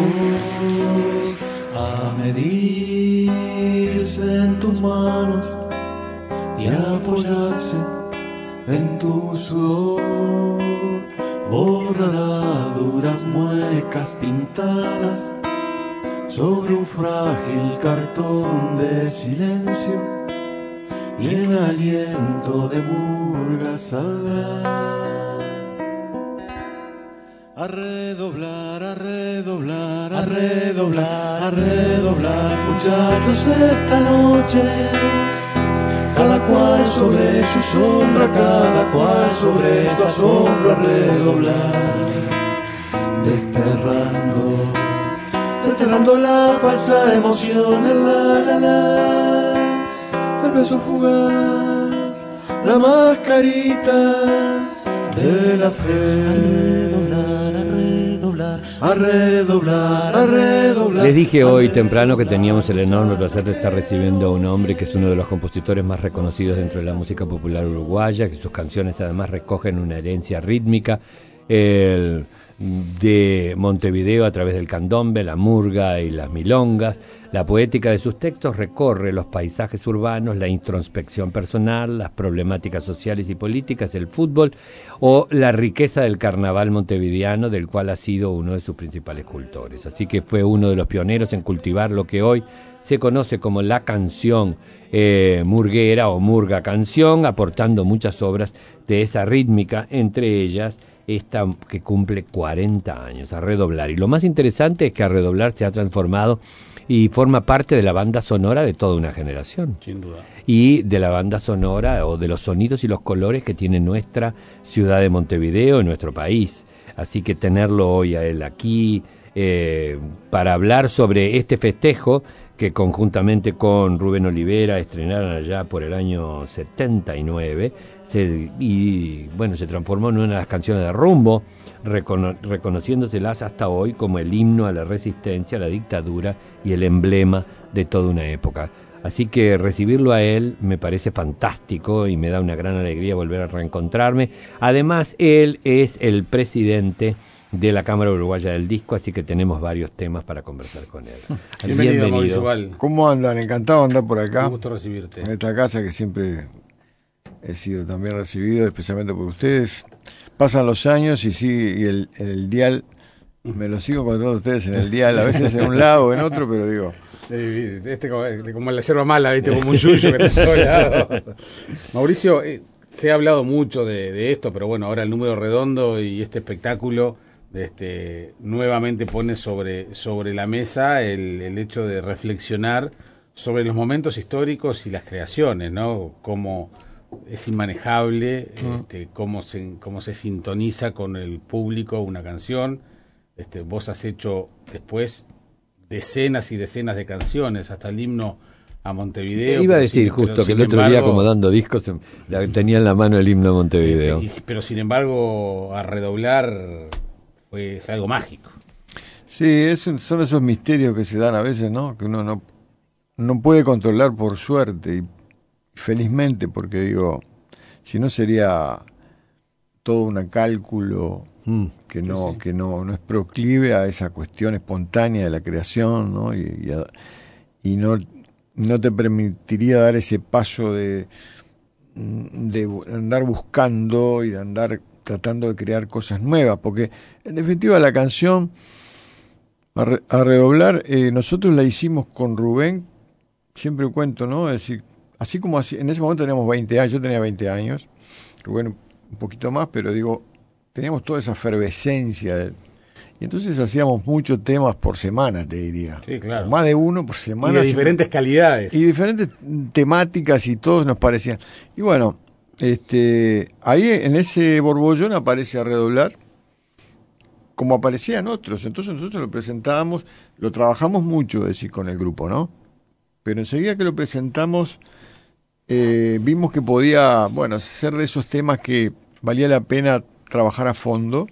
a medirse en tus manos y apoyarse en tu sudor. Borrará duras muecas pintadas sobre un frágil cartón de silencio, y el aliento de murga saldrá. A redoblar, a redoblar, a redoblar, a redoblar, muchachos, esta noche. Cada cual sobre su sombra, cada cual sobre su asombro, a redoblar. Desterrando la falsa emoción, el beso fugaz, la mascarita de la fe. A redoblar, a redoblar. Les dije hoy temprano que teníamos el enorme placer de estar recibiendo a un hombre que es uno de los compositores más reconocidos dentro de la música popular uruguaya, que sus canciones además recogen una herencia rítmica de Montevideo a través del candombe, la murga y las milongas. La poética de sus textos recorre los paisajes urbanos, la introspección personal, las problemáticas sociales y políticas, el fútbol o la riqueza del carnaval montevideano, del cual ha sido uno de sus principales cultores. Así que fue uno de los pioneros en cultivar lo que hoy se conoce como la canción murguera o murga canción, aportando muchas obras de esa rítmica, entre ellas esta que cumple 40 años, A Redoblar. Y lo más interesante es que A Redoblar se ha transformado y forma parte de la banda sonora de toda una generación. Sin duda. Y de la banda sonora o de los sonidos y los colores que tiene nuestra ciudad de Montevideo y nuestro país. Así que tenerlo hoy a él aquí para hablar sobre este festejo que conjuntamente con Rubén Olivera estrenaron allá por el año 79, se transformó en una de las canciones de Rumbo, reconociéndoselas hasta hoy como el himno a la resistencia, a la dictadura y el emblema de toda una época. Así que recibirlo a él me parece fantástico y me da una gran alegría volver a reencontrarme. Además, él es el presidente de la Cámara Uruguaya del Disco, así que tenemos varios temas para conversar con él. Bienvenido. Mauricio Val. ¿Cómo andan? Encantado de andar por acá. Un gusto recibirte. En esta casa que siempre he sido también recibido, especialmente por ustedes. Pasan los años y sí, y el dial, me lo sigo encontrando a ustedes en el dial, a veces en un lado o en otro, pero digo... como la yerba mala, ¿viste? Como un yuyo que está en todos lados. Mauricio, se ha hablado mucho de esto, pero bueno, ahora el número redondo y este espectáculo nuevamente pone sobre la mesa el hecho de reflexionar sobre los momentos históricos y las creaciones, ¿no? Cómo es inmanejable, cómo se sintoniza con el público una canción. Vos has hecho después decenas y decenas de canciones, hasta el himno a Montevideo. Iba a decir justo que el otro día, como dando discos, tenía en la mano el himno a Montevideo. Pero sin embargo, A Redoblar es algo mágico. Sí, son esos misterios que se dan a veces, ¿no? Que uno no puede controlar por suerte y felizmente, porque digo, si no sería todo un cálculo que no es proclive a esa cuestión espontánea de la creación, ¿no? Y no te permitiría dar ese paso de andar buscando y de andar tratando de crear cosas nuevas, porque en definitiva la canción a redoblar, nosotros la hicimos con Rubén, siempre cuento, ¿no? Es decir, así como en ese momento teníamos 20 años, yo tenía 20 años, Rubén un poquito más, pero digo, teníamos toda esa efervescencia, y entonces hacíamos muchos temas por semana, te diría. Sí, claro. Más de uno por semana. Y de diferentes calidades. Y diferentes temáticas y todos nos parecían. Y bueno, ahí en ese borbollón aparece A Redoblar, como aparecían otros. Entonces nosotros lo presentábamos, lo trabajamos mucho, es decir, con el grupo, ¿no? Pero enseguida que lo presentamos, vimos que podía, ser de esos temas que valía la pena trabajar a fondo.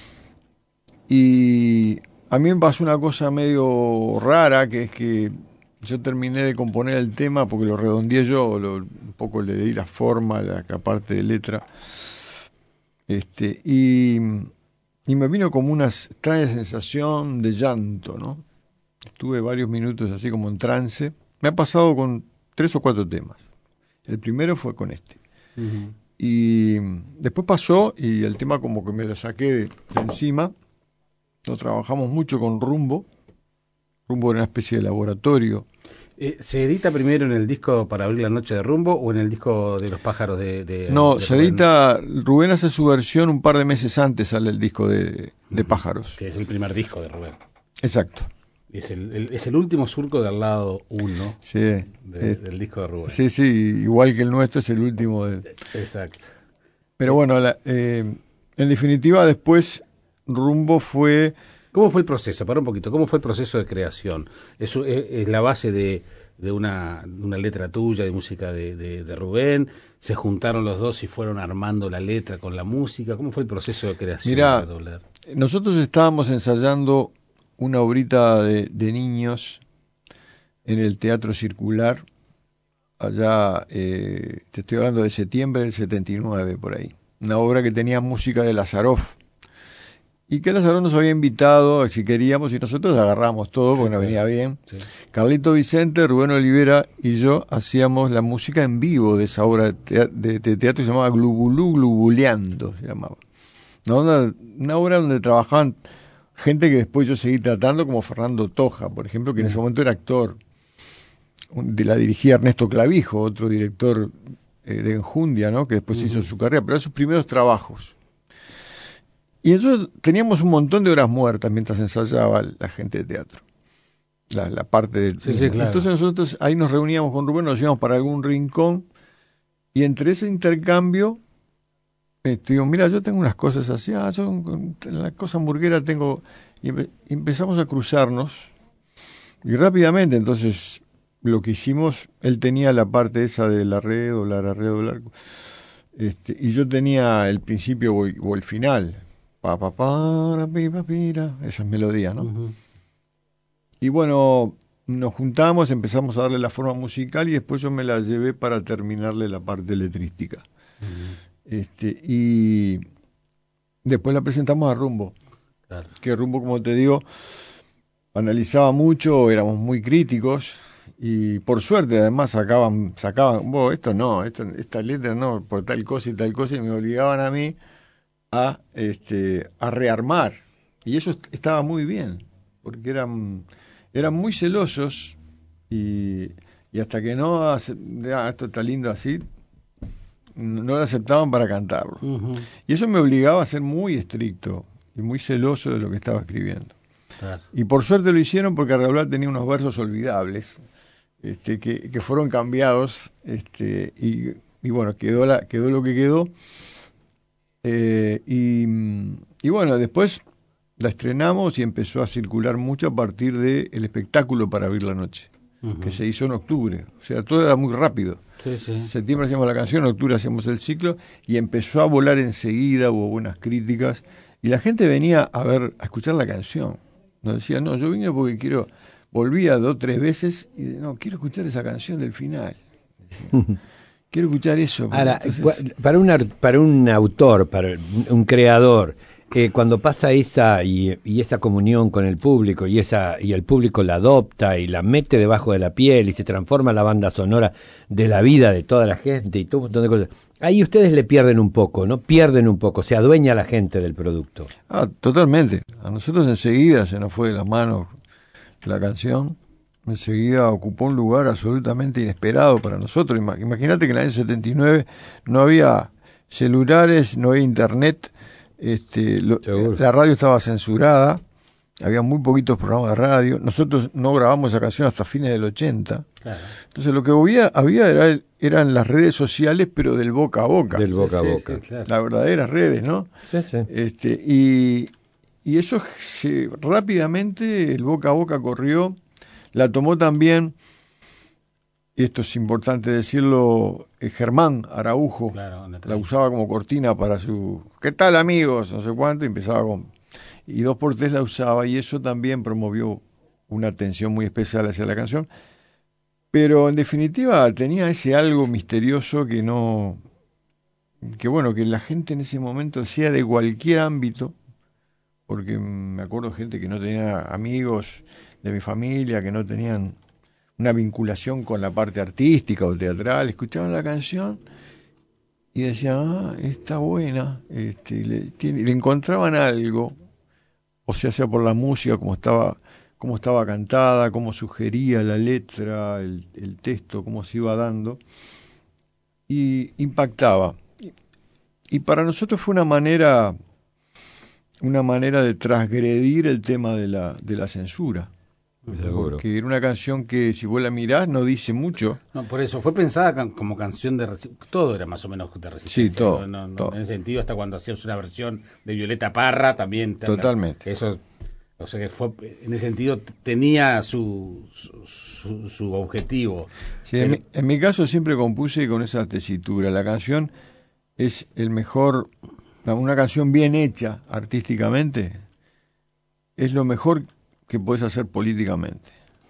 Y a mí me pasó una cosa medio rara, que es que yo terminé de componer el tema porque lo redondeé yo, un poco le di la forma, la parte de letra. Y y me vino como una extraña sensación de llanto, ¿no? Estuve varios minutos así como en trance. Me ha pasado con 3 o 4 temas. El primero fue con este. Ujú. Y después pasó y el tema como que me lo saqué de encima. Lo trabajamos mucho con Rumbo. Rumbo era una especie de laboratorio. ¿Se edita primero en el disco para abrir la noche de Rumbo o en el disco de Los Pájaros No, de se Rubén? edita, Rubén hace su versión un par de meses antes, sale el disco de Pájaros. Que es el primer disco de Rubén. Exacto. Es el último surco del lado 1 Sí, del disco de Rubén. sí, igual que el nuestro es el último. Exacto. Pero bueno, en definitiva después Rumbo fue... ¿Cómo fue el proceso? Para un poquito, ¿cómo fue el proceso de creación? Es la base de una letra tuya, de música de Rubén. ¿Se juntaron los dos y fueron armando la letra con la música? ¿Cómo fue el proceso de creación? Mirá, de Redoblar? nosotros estábamos ensayando una obrita de niños en el Teatro Circular, allá, te estoy hablando de septiembre del 79, por ahí. Una obra que tenía música de Lazaroff. Y que Lazaroff nos había invitado, si queríamos, y nosotros agarramos todo, porque nos venía bien. Sí. Carlito Vicente, Rubén Olivera y yo hacíamos la música en vivo de esa obra de teatro que se llamaba Glubulú Glubuleando, se llamaba. ¿No? Una obra donde trabajaban gente que después yo seguí tratando, como Fernando Toja, por ejemplo, que en ese momento era actor. La dirigía Ernesto Clavijo, otro director de Enjundia, ¿no? Que después hizo su carrera, pero eran sus primeros trabajos. Y entonces teníamos un montón de horas muertas mientras ensayaba la gente de teatro. La parte del... Sí, sí, claro. Entonces nosotros ahí nos reuníamos con Rubén, nos íbamos para algún rincón, y entre ese intercambio, digo, mira, yo tengo unas cosas así, yo en la cosa hamburguera tengo... Y empezamos a cruzarnos, y rápidamente, entonces, lo que hicimos, él tenía la parte esa de la redoblar, y yo tenía el principio o el final, pa pa pa pi pa pira, esas melodías, ¿no? Uh-huh. Y bueno, nos juntamos, empezamos a darle la forma musical y después yo me la llevé para terminarle la parte letrística. Uh-huh. Y después la presentamos a Rumbo. Claro. Que Rumbo, como te digo, analizaba mucho, éramos muy críticos y por suerte además sacaban, esto no, esta letra no, por tal cosa y me obligaban a mí a rearmar. Y eso estaba muy bien, porque eran muy celosos y hasta que no, esto está lindo así, no lo aceptaban para cantarlo. Uh-huh. Y eso me obligaba a ser muy estricto y muy celoso de lo que estaba escribiendo. Claro. Y por suerte lo hicieron porque Redoblar tenía unos versos olvidables que fueron cambiados y bueno, quedó lo que quedó. Y bueno, después la estrenamos y empezó a circular mucho a partir del espectáculo para abrir la noche, uh-huh, que se hizo en octubre. O sea, todo era muy rápido. Sí, sí. En septiembre hacíamos la canción, en octubre hacíamos el ciclo y empezó a volar enseguida, hubo buenas críticas y la gente venía a escuchar la canción. Nos decía, no, yo vine porque volvía 2 o 3 veces y no, quiero escuchar esa canción del final. Quiero escuchar eso. Ahora, entonces... para un autor, para un creador, cuando pasa esa comunión con el público y el público la adopta y la mete debajo de la piel y se transforma la banda sonora de la vida de toda la gente y todo un montón de cosas, ahí ustedes le pierden un poco, ¿no? Pierden un poco, se adueña la gente del producto. Totalmente. A nosotros enseguida se nos fue de las manos la canción. Enseguida ocupó un lugar absolutamente inesperado para nosotros. Imagínate que en el año 79 no había celulares, no había internet, la radio estaba censurada, había muy poquitos programas de radio. Nosotros no grabamos esa canción hasta fines del 80. Claro. Entonces lo que había eran las redes sociales, pero del boca a boca. Del boca a Sí, boca. sí, claro. Las verdaderas redes, ¿no? Sí, sí. Y eso rápidamente, el boca a boca corrió. La tomó también, y esto es importante decirlo, Germán Araujo, Claro, la usaba como cortina para su ¿qué tal amigos? No sé cuánto, y empezaba y 2x3 la usaba, y eso también promovió una atención muy especial hacia la canción, pero en definitiva tenía ese algo misterioso que bueno, que la gente en ese momento, sea de cualquier ámbito, porque me acuerdo de gente que no tenía amigos de mi familia, que no tenían una vinculación con la parte artística o teatral, escuchaban la canción y decían, está buena, le encontraban algo, o sea por la música, cómo estaba cantada, cómo sugería la letra, el texto, cómo se iba dando, y impactaba. Y para nosotros fue una manera de transgredir el tema de la censura. Seguro. Porque era una canción que, si vos la mirás, no dice mucho. No, por eso, fue pensada como canción de resistencia. Todo era más o menos de resistencia. Sí, todo, todo. En ese sentido, hasta cuando hacías una versión de Violeta Parra, también. Totalmente. Eso, o sea que fue, en ese sentido, tenía su objetivo. Sí, en mi caso siempre compuse con esa tesitura. La canción es una canción bien hecha artísticamente, es lo mejor que puedes hacer políticamente.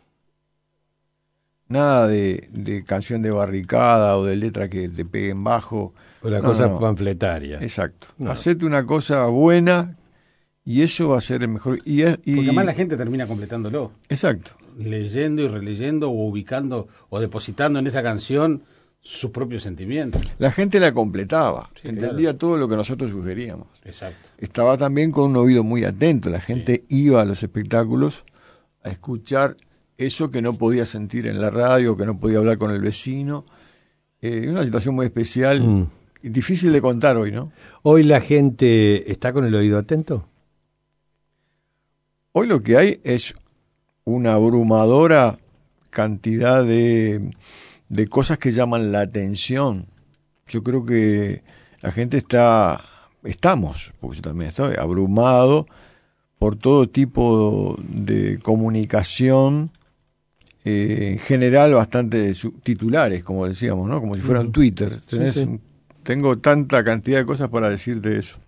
Nada de canción de barricada o de letra que te peguen bajo. O la cosa panfletaria. Exacto. No. Hacete una cosa buena y eso va a ser el mejor. Porque además la gente termina completándolo. Exacto. Leyendo y releyendo o ubicando o depositando en esa canción sus propios sentimientos. La gente la completaba, Sí, entendía claro. todo lo que nosotros sugeríamos. Exacto. Estaba también con un oído muy atento, la gente iba a los espectáculos a escuchar eso que no podía sentir en la radio, que no podía hablar con el vecino. Una situación muy especial y difícil de contar hoy, ¿no? ¿Hoy la gente está con el oído atento? Hoy lo que hay es una abrumadora cantidad de cosas que llaman la atención. Yo creo que la gente estamos, porque yo también estoy abrumado por todo tipo de comunicación, en general bastante titulares, como decíamos, ¿no? Como si fueran Twitter. Tengo tanta cantidad de cosas para decirte de eso.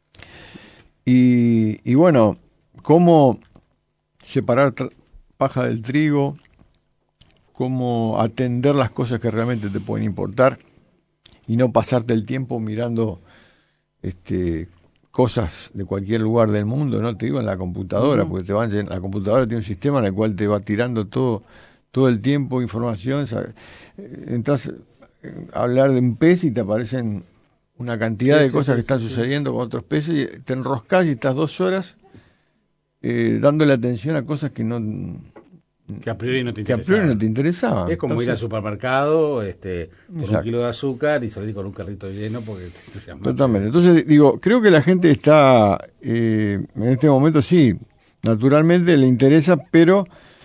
Y bueno, cómo separar paja del trigo, cómo atender las cosas que realmente te pueden importar y no pasarte el tiempo mirando cosas de cualquier lugar del mundo, no te digo en la computadora, porque la computadora tiene un sistema en el cual te va tirando todo el tiempo información. Entras a hablar de un pez y te aparecen una cantidad de cosas que están sucediendo con otros peces y te enroscás y estás 2 horas dándole atención a cosas que a priori no te interesaban. Es como ir al supermercado por 1 kilo de azúcar y salir con un carrito lleno porque te entusiasma. Totalmente. Entonces, digo, creo que la gente está, en este momento sí, naturalmente le interesa, pero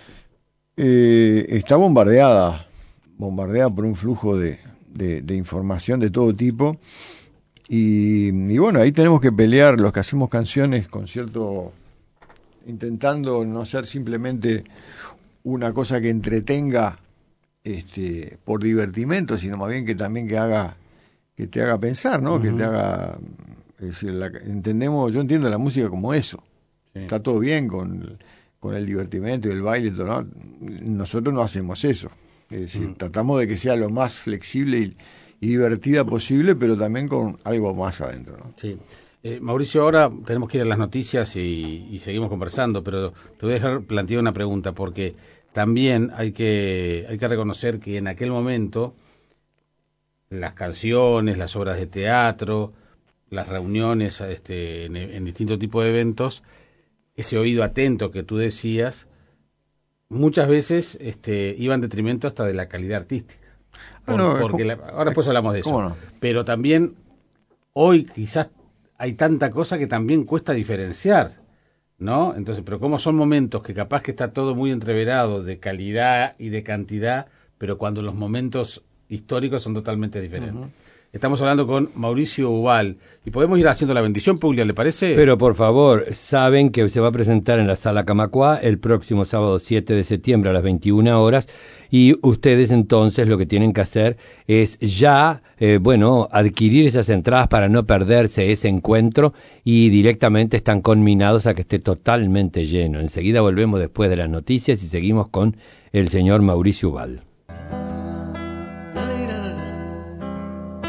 está bombardeada por un flujo de información de todo tipo. Y bueno, ahí tenemos que pelear los que hacemos canciones con intentando no ser simplemente una cosa que entretenga por divertimento, sino más bien que también que te haga pensar, ¿no? Que te haga, es decir, yo entiendo la música como eso. Sí. Está todo bien con el divertimento y el baile y todo, ¿no? Nosotros no hacemos eso. Es decir, tratamos de que sea lo más flexible y divertida posible, pero también con algo más adentro, ¿no? Sí. Mauricio, ahora tenemos que ir a las noticias y seguimos conversando, pero te voy a dejar plantear una pregunta, porque también hay que reconocer que en aquel momento las canciones, las obras de teatro, las reuniones en distintos tipos de eventos, ese oído atento que tú decías, muchas veces iba en detrimento hasta de la calidad artística. Ahora después hablamos de eso. No? Pero también hoy quizás hay tanta cosa que también cuesta diferenciar, ¿no? Entonces, pero como son momentos que capaz que está todo muy entreverado de calidad y de cantidad, pero cuando los momentos históricos son totalmente diferentes. Estamos hablando con Mauricio Ubal y podemos ir haciendo la bendición pública, ¿le parece? Pero por favor, saben que se va a presentar en la Sala Camacuá el próximo sábado 7 de septiembre a las 21 horas y ustedes entonces lo que tienen que hacer es ya, adquirir esas entradas para no perderse ese encuentro y directamente están conminados a que esté totalmente lleno. Enseguida volvemos después de las noticias y seguimos con el señor Mauricio Ubal.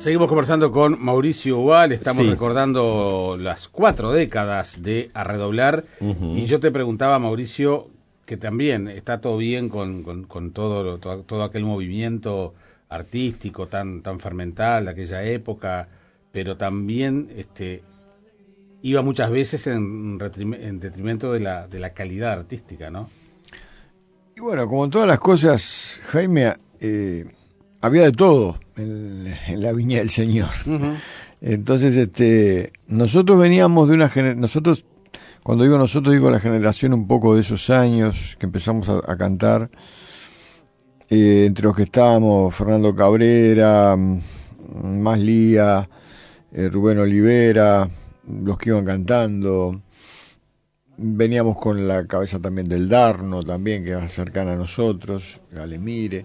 Seguimos conversando con Mauricio Ubal, estamos Sí. recordando las 4 décadas de A Redoblar, y yo te preguntaba, Mauricio, que también está todo bien con todo aquel movimiento artístico tan fermental de aquella época, pero también iba muchas veces en detrimento de la calidad artística, ¿no? Y bueno, como en todas las cosas, Jaime, había de todo en la viña del Señor. Entonces, nosotros veníamos de una generación, nosotros, cuando digo nosotros, digo la generación un poco de esos años que empezamos a cantar, entre los que estábamos Fernando Cabrera, Maslía, Rubén Olivera, los que iban cantando. Veníamos con la cabeza también del Darno, también, que era cercana a nosotros, Galemire.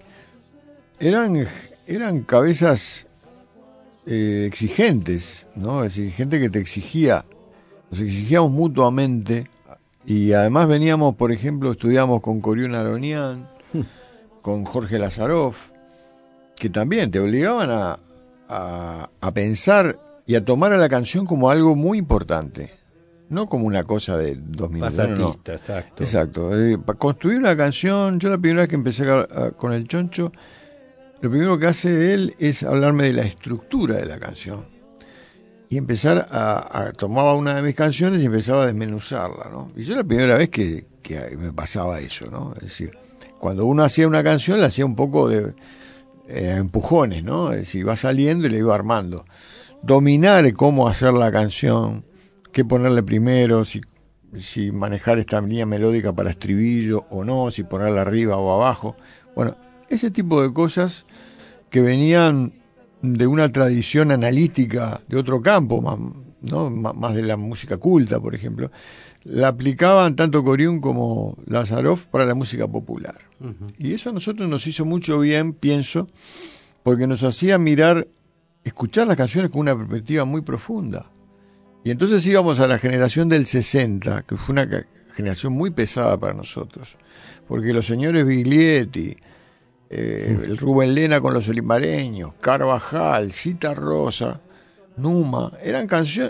Eran cabezas exigentes, ¿no? Es decir, gente que te exigía, nos exigíamos mutuamente, y además veníamos, por ejemplo, estudiamos con Corión Aronian, con Jorge Lazaroff, que también te obligaban a pensar y a tomar a la canción como algo muy importante, no como una cosa de 2 minutos. Pasatista, no. exacto. Exacto. Para construir una canción, yo la primera vez que empecé con el Choncho, lo primero que hace él es hablarme de la estructura de la canción. Y empezar tomaba una de mis canciones y empezaba a desmenuzarla, ¿no? Y yo la primera vez que me pasaba eso, ¿no? Es decir, cuando uno hacía una canción, la hacía un poco de empujones, ¿no? Es decir, iba saliendo y la iba armando. Dominar cómo hacer la canción, qué ponerle primero, si manejar esta línea melódica para estribillo o no, si ponerla arriba o abajo. Bueno, ese tipo de cosas que venían de una tradición analítica de otro campo, ¿no? Más de la música culta, por ejemplo, la aplicaban tanto Coriún como Lazaroff para la música popular. Y eso a nosotros nos hizo mucho bien, pienso, porque nos hacía escuchar las canciones con una perspectiva muy profunda. Y entonces íbamos a la generación del 60, que fue una generación muy pesada para nosotros, porque los señores Biglietti, el Rubén Lena con los olimareños, Carvajal, Cita Rosa, Numa, eran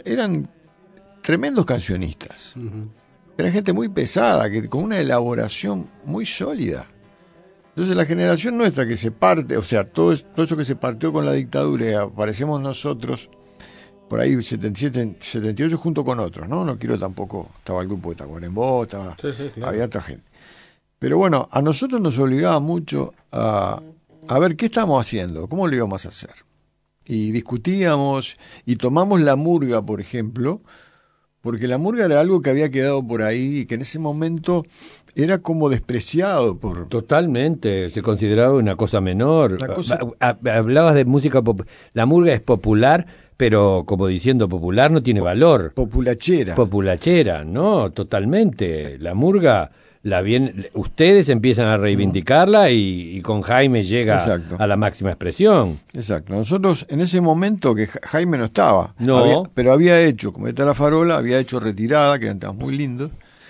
tremendos cancionistas. Era gente muy pesada, con una elaboración muy sólida. Entonces la generación nuestra que se parte, o sea, todo eso que se partió con la dictadura, y aparecemos nosotros por ahí 77, 78 junto con otros, ¿no? No quiero tampoco, estaba el grupo de Tacuarembó, claro. Había otra gente. Pero bueno, a nosotros nos obligaba mucho a ver qué estamos haciendo, cómo lo íbamos a hacer. Y discutíamos y tomamos la murga, por ejemplo, porque la murga era algo que había quedado por ahí y que en ese momento era como despreciado por... Totalmente, se consideraba una cosa menor. Hablabas de música popular. La murga es popular, pero como diciendo popular no tiene valor. Populachera. Populachera, no, totalmente. La murga, ustedes empiezan a reivindicarla y con Jaime llega Exacto. a la máxima expresión. Exacto. Nosotros en ese momento que Jaime no estaba, No. pero había hecho, como está la farola, había hecho Retirada, que eran temas muy lindos.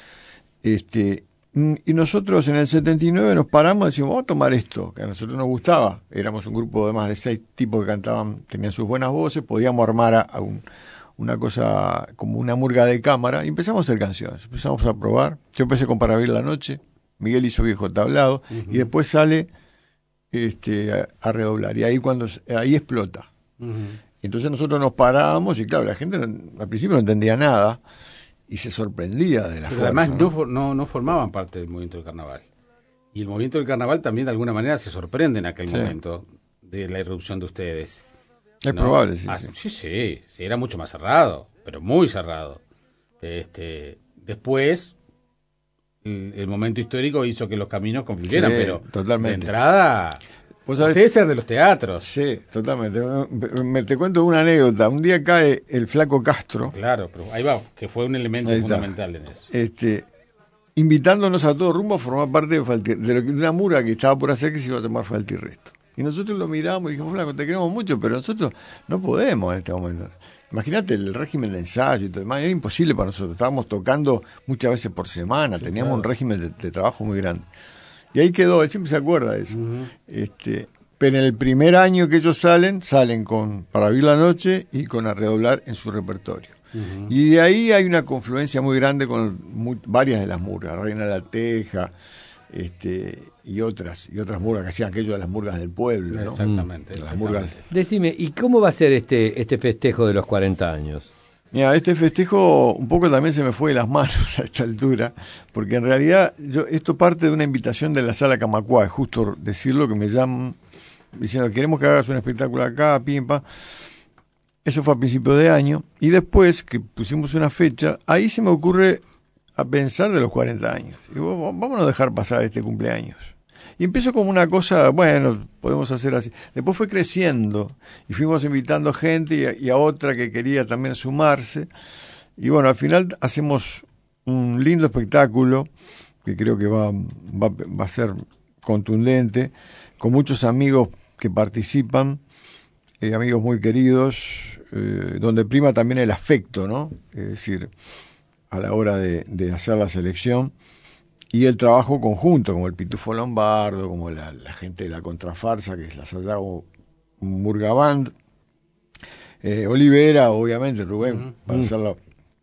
Y nosotros en el 79 nos paramos y decimos, vamos a tomar esto, que a nosotros nos gustaba. Éramos un grupo de más de 6 tipos que cantaban, tenían sus buenas voces, podíamos armar una cosa como una murga de cámara y empezamos a hacer canciones. Empezamos a probar. Yo empecé con Para Abrir la Noche, Miguel hizo Viejo Tablado, y después sale a Redoblar. Y ahí explota. Entonces nosotros nos parábamos y claro, la gente al principio no entendía nada. Y se sorprendía de la fuerza. Además no formaban parte del movimiento del carnaval. Y el movimiento del carnaval también de alguna manera se sorprende en aquel momento de la irrupción de ustedes. Es probable, sí. Sí, era mucho más cerrado, pero muy cerrado. Después, el momento histórico hizo que los caminos confluyeran, pero totalmente. De entrada... Ustedes eran de los teatros. Sí, totalmente. Te cuento una anécdota. Un día cae el Flaco Castro. Claro, pero ahí va, que fue un elemento fundamental en eso. Invitándonos a todo rumbo a formar parte de una murga que estaba por hacer que se iba a llamar Falta y Resto. Y nosotros lo miramos y dijimos, Flaco, te queremos mucho, pero nosotros no podemos en este momento. Imagínate el régimen de ensayo y todo demás, era imposible para nosotros. Estábamos tocando muchas veces por semana, teníamos un régimen de trabajo muy grande. Y ahí quedó, él siempre se acuerda de eso. pero en el primer año que ellos salen con Para Vivir la Noche y con A Redoblar en su repertorio. Y de ahí hay una confluencia muy grande con varias de las murgas, Reina de la Teja, y otras murgas que hacían aquello de las murgas del pueblo, ¿no? Exactamente. Las murgas. Decime, ¿y cómo va a ser este festejo de los 40 años? Mira, este festejo un poco también se me fue de las manos a esta altura, porque en realidad esto parte de una invitación de la Sala Camacuá, es justo decirlo, que me llaman diciendo, queremos que hagas un espectáculo acá, pimpa. Eso fue a principio de año, y después que pusimos una fecha, ahí se me ocurre a pensar de los 40 años. Digo, vamos a dejar pasar este cumpleaños. Y empezó como una cosa, bueno, podemos hacer así. Después fue creciendo, y fuimos invitando gente y a otra que quería también sumarse. Y bueno, al final hacemos un lindo espectáculo, que creo que va a ser contundente, con muchos amigos que participan, amigos muy queridos, donde prima también el afecto, ¿no? Es decir, a la hora de hacer la selección, y el trabajo conjunto, como el Pitufo Lombardo, como la gente de la Contrafarsa, que es la Sayago Murga Band, Olivera, obviamente, Rubén, para hacerlo,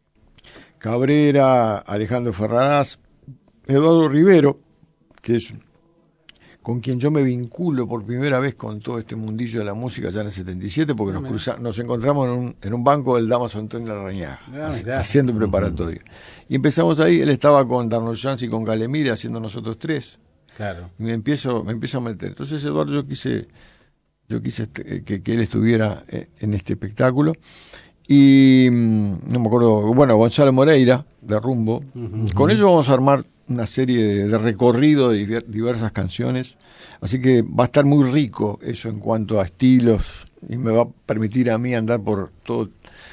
Cabrera, Alejandro Ferradas, Eduardo Rivero, que es con quien yo me vinculo por primera vez con todo este mundillo de la música ya en el 77, porque nos encontramos en un banco del Damaso Antonio Larrañaga, haciendo preparatorio. Y empezamos ahí, él estaba con Darnold Jans y con Galemire haciendo nosotros tres. Claro. Y me empiezo a meter. Entonces, Eduardo, yo quise que él estuviera en este espectáculo. Y no me acuerdo, bueno, Gonzalo Moreira, de Rumbo. Con ellos vamos a armar una serie de recorrido de diversas canciones, así que va a estar muy rico eso en cuanto a estilos, y me va a permitir a mí andar por todos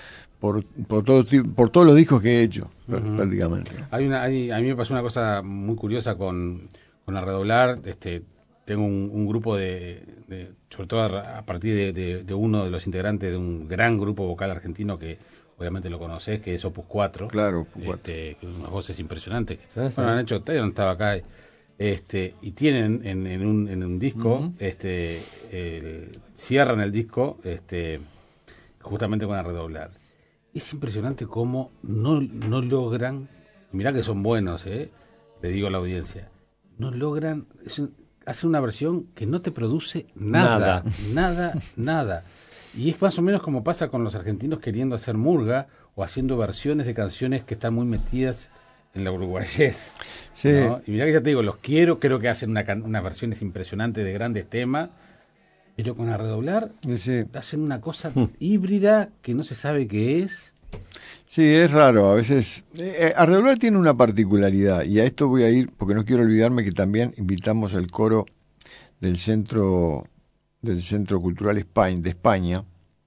los discos que he hecho, prácticamente. A mí me pasó una cosa muy curiosa con A Redoblar. Tengo un grupo sobre todo a partir de uno de los integrantes de un gran grupo vocal argentino que obviamente lo conocés, que es Opus 4. Claro, Opus 4. Unas voces impresionantes. Sí. Bueno, han hecho, yo no estaba acá. Y tienen en un disco, cierran el disco justamente con A Redoblar. Es impresionante cómo no logran, mirá que son buenos, le digo a la audiencia, no logran, hacen una versión que no te produce nada. Y es más o menos como pasa con los argentinos queriendo hacer murga o haciendo versiones de canciones que están muy metidas en la uruguayés. Sí. ¿No? Y mirá que ya te digo, creo que hacen unas versiones impresionantes de grandes temas, pero con A Redoblar hacen una cosa híbrida que no se sabe qué es. Sí, es raro, a veces. A Redoblar tiene una particularidad, y a esto voy a ir porque no quiero olvidarme que también invitamos al coro del Centro Cultural de España,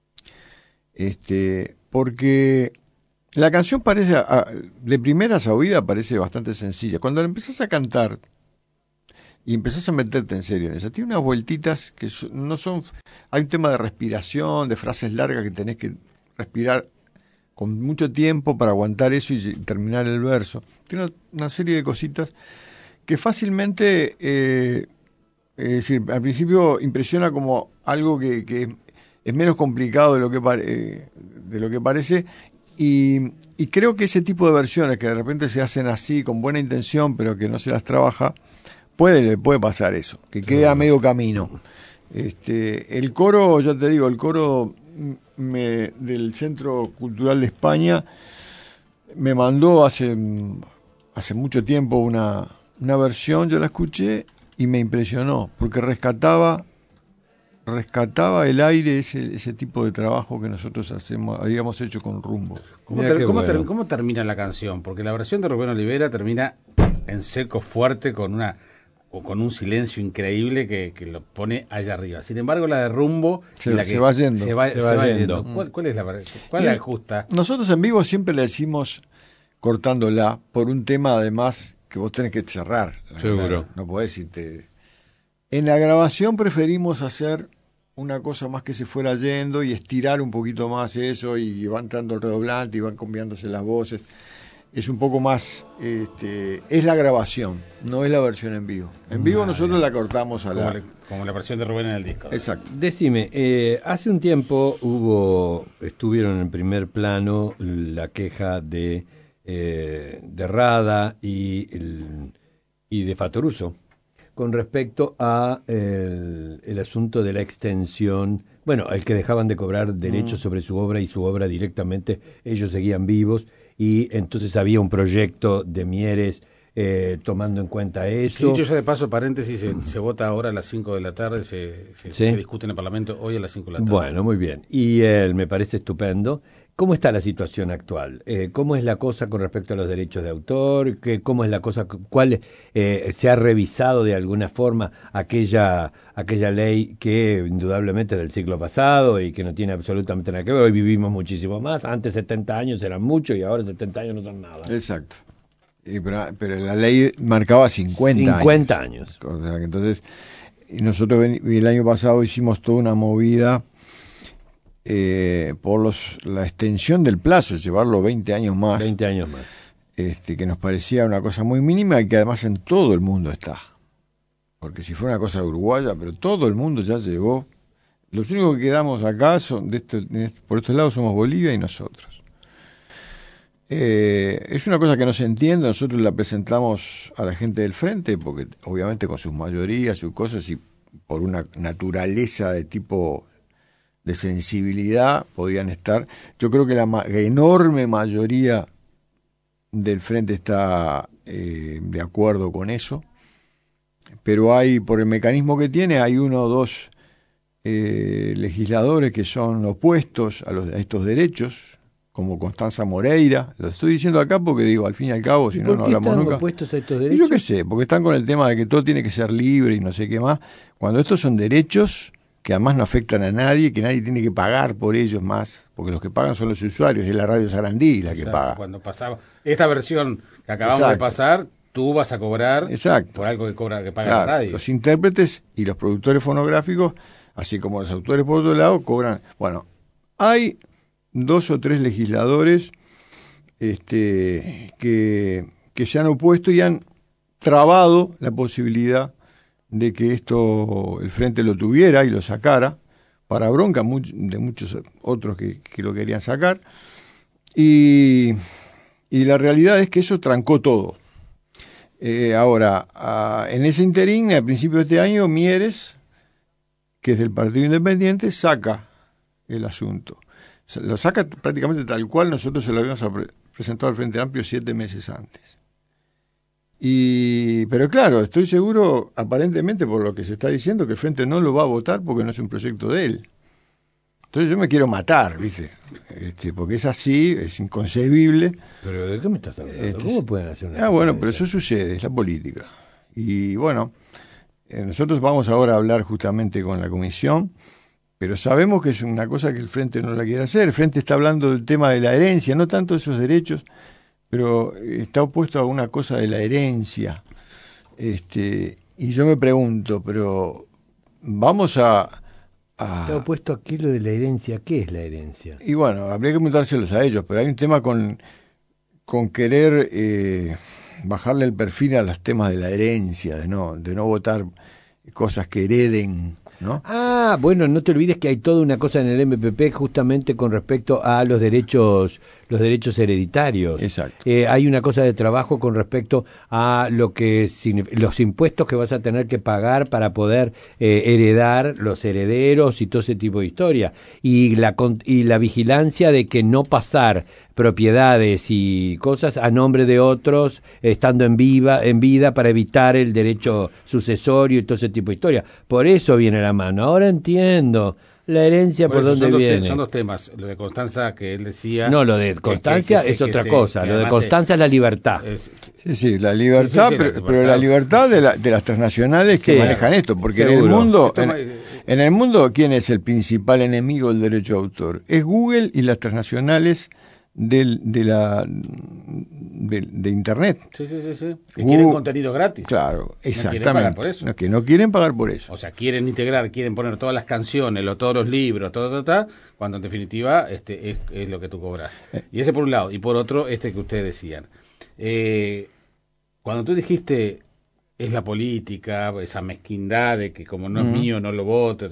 porque la canción parece, de primeras a oída, parece bastante sencilla. Cuando la empezás a cantar y empezás a meterte en serio en esa, tiene unas vueltitas que no son. Hay un tema de respiración, de frases largas que tenés que respirar con mucho tiempo para aguantar eso y terminar el verso. Tiene una serie de cositas que fácilmente. Es decir, al principio impresiona como algo que es menos complicado de lo que parece, y creo que ese tipo de versiones que de repente se hacen así con buena intención pero que no se las trabaja, puede pasar eso, que queda a medio camino. El coro, ya te digo, del Centro Cultural de España me mandó hace mucho tiempo una versión, yo la escuché y me impresionó, porque rescataba el aire, ese tipo de trabajo que nosotros habíamos hecho con Rumbo. ¿Cómo termina la canción? Porque la versión de Rubén Olivera termina en seco, fuerte, con un silencio increíble que lo pone allá arriba. Sin embargo, la de Rumbo se va yendo. Se va yendo. ¿Cuál es la justa? Nosotros en vivo siempre le decimos cortándola por un tema, además, que vos tenés que cerrar. Seguro. No podés irte. En la grabación preferimos hacer una cosa más que se fuera yendo y estirar un poquito más eso, y va entrando el redoblante y van cambiándose las voces. es un poco más, es la grabación, no es la versión en vivo. En vivo nosotros la cortamos a como la versión de Rubén en el disco. Exacto. Decime, hace un tiempo estuvieron en primer plano la queja de Rada y de Fattoruso con respecto a el asunto de la extensión, bueno, el que dejaban de cobrar derechos sobre su obra y su obra directamente, ellos seguían vivos, y entonces había un proyecto de Mieres tomando en cuenta eso. Que dicho ya de paso, paréntesis, se vota ahora a las 5 de la tarde, se discute en el Parlamento hoy a las 5 de la tarde. Bueno, muy bien. Y me parece estupendo. ¿Cómo está la situación actual? ¿Cómo es la cosa con respecto a los derechos de autor? ¿Cómo es la cosa? ¿Cuál se ha revisado de alguna forma aquella ley que indudablemente es del siglo pasado y que no tiene absolutamente nada que ver? Hoy vivimos muchísimo más. Antes 70 años eran mucho y ahora 70 años no son nada. Exacto. Pero la ley marcaba 50 años. O sea, que entonces, nosotros el año pasado hicimos toda una movida por la extensión del plazo, llevarlo 20 años más. 20 años más. Que nos parecía una cosa muy mínima y que además en todo el mundo está. Porque si fue una cosa uruguaya, pero todo el mundo ya llegó. Los únicos que quedamos acá son por estos lados somos Bolivia y nosotros. Es una cosa que no se entiende, nosotros la presentamos a la gente del frente, porque obviamente con sus mayorías, sus cosas, y por una naturaleza de tipo de sensibilidad podían estar. Yo creo que la enorme mayoría del frente está de acuerdo con eso, pero hay, por el mecanismo que tiene, hay uno o dos legisladores que son opuestos a estos derechos, como Constanza Moreira. Lo estoy diciendo acá porque digo, al fin y al cabo, si no hablamos nunca. ¿Por qué están opuestos a estos derechos? Yo qué sé, porque están con el tema de que todo tiene que ser libre y no sé qué más, cuando estos son derechos que además no afectan a nadie, que nadie tiene que pagar por ellos más, porque los que pagan son los usuarios, es la Radio Sarandí la que paga. Cuando pasaba esta versión que acabamos de pasar, tú vas a cobrar por algo que paga la radio. Los intérpretes y los productores fonográficos, así como los autores por otro lado, cobran. Bueno, hay 2 o 3 legisladores que se han opuesto y han trabado la posibilidad de que el Frente lo tuviera y lo sacara, para bronca de muchos otros que lo querían sacar, y la realidad es que eso trancó todo. Ahora, en ese interín, a principios de este año, Mieres, que es del Partido Independiente, saca el asunto. Lo saca prácticamente tal cual nosotros se lo habíamos presentado al Frente Amplio 7 meses antes. Pero claro, estoy seguro, aparentemente por lo que se está diciendo, que el Frente no lo va a votar porque no es un proyecto de él. Entonces yo me quiero matar, ¿viste? Porque es así, es inconcebible. ¿Pero de qué me estás hablando? ¿Cómo pueden hacer una cosa? Bueno, pero eso sucede, es la política. Y bueno, nosotros vamos ahora a hablar justamente con la comisión, pero sabemos que es una cosa que el Frente no la quiere hacer. El Frente está hablando del tema de la herencia, no tanto de esos derechos, pero está opuesto a una cosa de la herencia. Y yo me pregunto, pero vamos a... Está opuesto aquí lo de la herencia. ¿Qué es la herencia? Y bueno, habría que preguntárselos a ellos, pero hay un tema con querer bajarle el perfil a los temas de la herencia, de no votar cosas que hereden, ¿no? Ah, bueno, no te olvides que hay toda una cosa en el MPP justamente con respecto a los derechos hereditarios. Exacto. Hay una cosa de trabajo con respecto a los impuestos que vas a tener que pagar para poder heredar los herederos y todo ese tipo de historia. Y la vigilancia de que no pasar propiedades y cosas a nombre de otros estando en vida para evitar el derecho sucesorio y todo ese tipo de historia. Por eso viene la mano. Ahora entiendo la herencia por dónde viene. Son 2 temas. Lo de Constanza que él decía. No, lo de Constancia es otra cosa. Lo de Constanza es la libertad. Sí, la libertad, pero la libertad de las transnacionales que manejan esto, porque seguro. en el mundo, ¿quién es el principal enemigo del derecho de autor? Es Google y las transnacionales de Internet. Sí. Que quieren contenido gratis. Claro, exactamente. No quieren pagar por eso. Que no quieren pagar por eso. O sea, quieren integrar, quieren poner todas las canciones, todos los libros, todo, cuando en definitiva es lo que tú cobras. Y ese por un lado. Y por otro, que ustedes decían. Cuando tú dijiste es la política, esa mezquindad de que como no es mío no lo voto,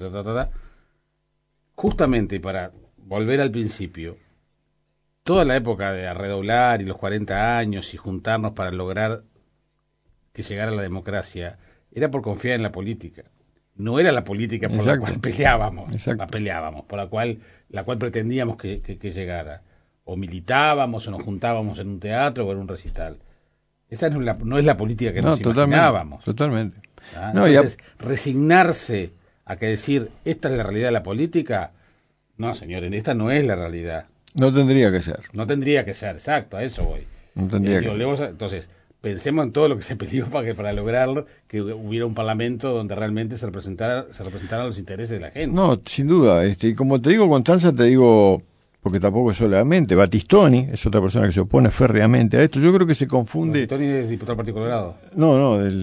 justamente para volver al principio, toda la época de Redoblar y los 40 años y juntarnos para lograr que llegara la democracia, era por confiar en la política. No era la política por la cual peleábamos, por la cual pretendíamos que llegara. O militábamos, o nos juntábamos en un teatro o en un recital. Esa no es la política que nos imaginábamos. Totalmente. Entonces, resignarse a que decir, esta es la realidad de la política, no, señores, esta no es la realidad. No tendría que ser. No tendría que ser, exacto, a eso voy. No tendría que ser. Entonces, pensemos en todo lo que se peleó para lograr que hubiera un parlamento donde realmente se representaran los intereses de la gente. No, sin duda. Y como te digo, Constanza, te digo, porque tampoco es solamente, Battistoni es otra persona que se opone férreamente a esto. Yo creo que se confunde. Battistoni es diputado del Partido Colorado. No, del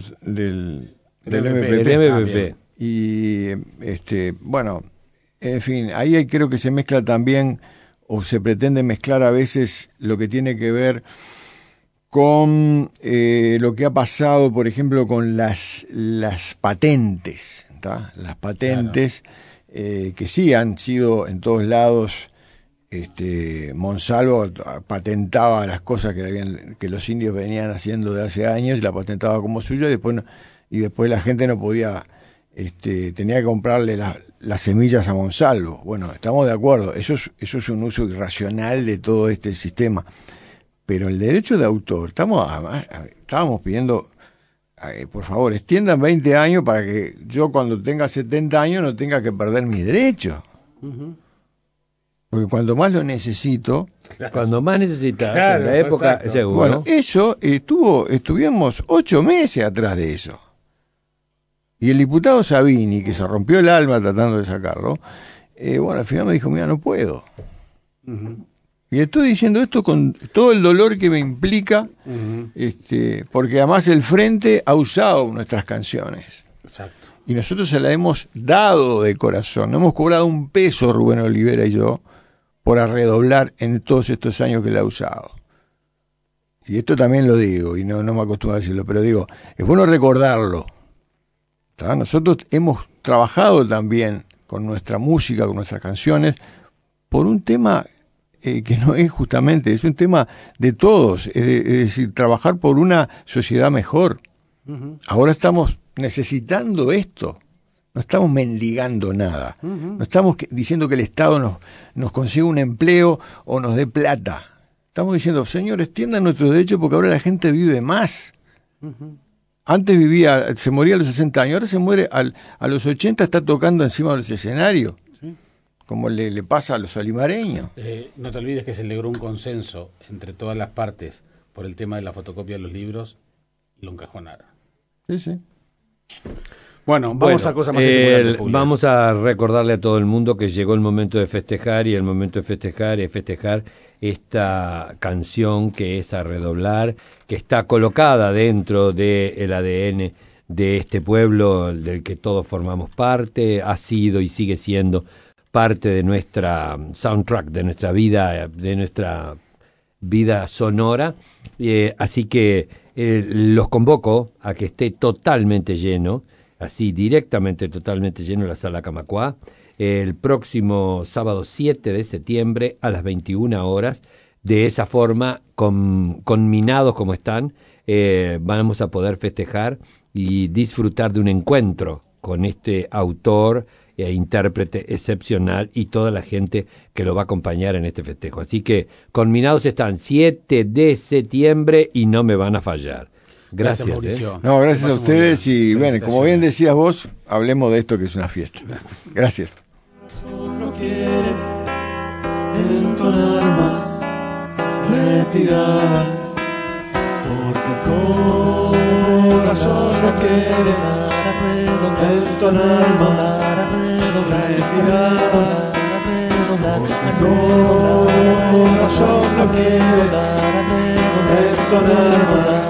MPP. El MPP. Y, bueno, en fin, ahí creo que se mezcla también, o se pretende mezclar a veces lo que tiene que ver con lo que ha pasado, por ejemplo, con las patentes, ¿tá? Las patentes, claro. Que sí han sido en todos lados. Monsalvo patentaba las cosas que los indios venían haciendo de hace años y la patentaba como suya, y después la gente no podía, tenía que comprarle las semillas a Monsalvo. Bueno, estamos de acuerdo, eso es un uso irracional de todo este sistema. Pero el derecho de autor, estábamos pidiendo, por favor, extiendan 20 años para que yo cuando tenga 70 años no tenga que perder mis derechos. Uh-huh. Porque cuando más lo necesito... Cuando más necesitas, claro, en la época, exacto. Seguro. Bueno, eso estuvimos 8 meses atrás de eso. Y el diputado Sabini, que se rompió el alma tratando de sacarlo, al final me dijo, mira, no puedo. Uh-huh. Y estoy diciendo esto con todo el dolor que me implica, porque además el Frente ha usado nuestras canciones. Exacto. Y nosotros se la hemos dado de corazón. No hemos cobrado un peso, Rubén Olivera y yo, por Redoblar en todos estos años que la ha usado. Y esto también lo digo, y no me acostumbro a decirlo, pero digo, es bueno recordarlo. ¿Tá? Nosotros hemos trabajado también con nuestra música, con nuestras canciones, por un tema... que no es justamente, es un tema de todos, es decir, trabajar por una sociedad mejor. Uh-huh. Ahora estamos necesitando esto, no estamos mendigando nada, no estamos diciendo que el Estado nos consiga un empleo o nos dé plata. Estamos diciendo, señores, extiendan nuestros derechos porque ahora la gente vive más. Uh-huh. Antes se moría a los 60 años, ahora se muere a los 80, está tocando encima de los escenarios. Como le pasa a los olimareños. No te olvides que se logró un consenso entre todas las partes por el tema de la fotocopia de los libros y lo encajonaron. Sí. Bueno, vamos a cosas más importantes. Vamos a recordarle a todo el mundo que llegó el momento de festejar, y el momento de festejar es festejar esta canción que es A Redoblar, que está colocada dentro del ADN de este pueblo del que todos formamos parte, ha sido y sigue siendo parte de nuestra soundtrack, de nuestra vida sonora, así que los convoco a que esté totalmente lleno, así directamente totalmente lleno la Sala Camacuá, el próximo sábado 7 de septiembre a las 21 horas, de esa forma, conminados como están, vamos a poder festejar y disfrutar de un encuentro con este autor e intérprete excepcional y toda la gente que lo va a acompañar en este festejo. Así que conminados están 7 de septiembre y no me van a fallar. Gracias, Mauricio. No, gracias a ustedes y bueno, como bien decías vos, hablemos de esto que es una fiesta. Gracias. No quiere entonar más retiradas, porque el corazón no quiere entonar más retiradas, porque el corazón no quiere entonar más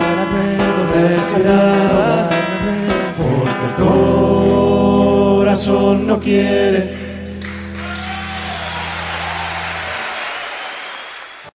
retiradas, porque el corazón no quiere